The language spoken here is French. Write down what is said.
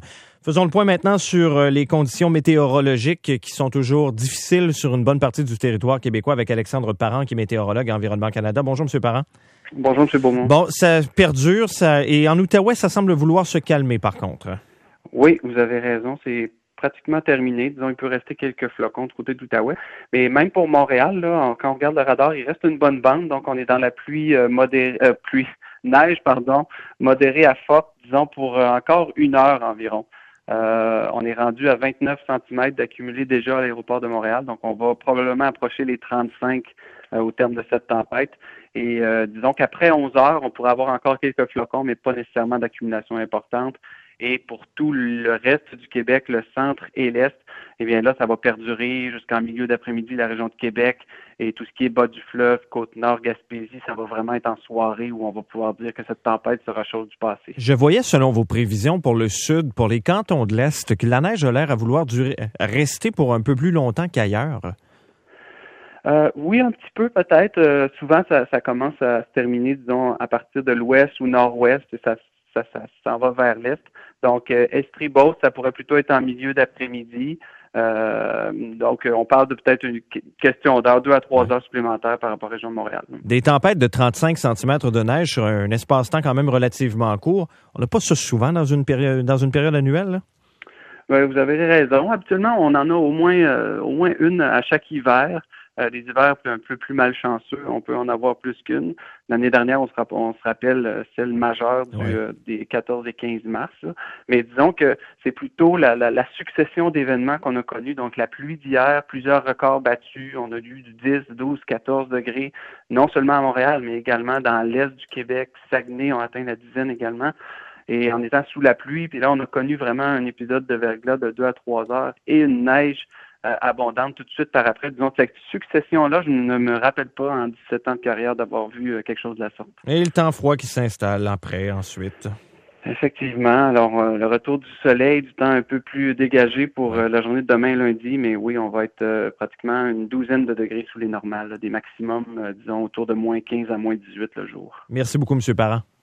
Faisons le point maintenant sur les conditions météorologiques qui sont toujours difficiles sur une bonne partie du territoire québécois avec Alexandre Parent, qui est météorologue à Environnement Canada. Bonjour, M. Parent. Bonjour, M. Beaumont. Bon, ça perdure, et en Outaouais, ça semble vouloir se calmer, par contre. Oui, vous avez raison, c'est pratiquement terminé. Disons, il peut rester quelques flocons du côté de l'Outaouais. Mais même pour Montréal, là, quand on regarde le radar, il reste une bonne bande. Donc, on est dans la neige, modérée à forte, disons, pour encore 1 heure environ. On est rendu à 29 cm d'accumulé déjà à l'aéroport de Montréal. Donc, on va probablement approcher les 35 au terme de cette tempête. Et disons qu'après 11 heures, on pourrait avoir encore quelques flocons, mais pas nécessairement d'accumulation importante. Et pour tout le reste du Québec, le centre et l'est, eh bien là, ça va perdurer jusqu'en milieu d'après-midi, la région de Québec et tout ce qui est bas du fleuve, Côte-Nord, Gaspésie, ça va vraiment être en soirée où on va pouvoir dire que cette tempête sera chose du passé. Je voyais, selon vos prévisions pour le sud, pour les cantons de l'Est, que la neige a l'air à vouloir rester pour un peu plus longtemps qu'ailleurs. Oui, un petit peu peut-être. Souvent, ça commence à se terminer, disons, à partir de l'ouest ou nord-ouest, et ça s'en va vers l'est. Donc, Estrie-Beauce, ça pourrait plutôt être en milieu d'après-midi. Donc, on parle de peut-être une question d'heure, 2 à 3 heures supplémentaires par rapport à la région de Montréal. Des tempêtes de 35 cm de neige sur un espace-temps quand même relativement court. On n'a pas ça souvent dans une période annuelle, là? Oui, vous avez raison. Habituellement, on en a au moins une à chaque hiver. Des hivers un peu plus malchanceux, on peut en avoir plus qu'une. L'année dernière, on se rappelle celle majeure des 14 et 15 mars. Là. Mais disons que c'est plutôt la succession d'événements qu'on a connus. Donc, la pluie d'hier, plusieurs records battus. On a eu du 10, 12, 14 degrés, non seulement à Montréal, mais également dans l'est du Québec. Saguenay ont atteint la dizaine également. Et en étant sous la pluie, puis là, on a connu vraiment un épisode de verglas de 2 à 3 heures et une neige abondante tout de suite par après. Disons, cette succession-là, je ne me rappelle pas en 17 ans de carrière d'avoir vu quelque chose de la sorte. Et le temps froid qui s'installe après, ensuite. Effectivement. Alors, le retour du soleil, du temps un peu plus dégagé pour la journée de demain lundi, mais oui, on va être pratiquement une douzaine de degrés sous les normales, là, des maximums, disons, autour de moins 15 à moins 18 le jour. Merci beaucoup, M. Parent.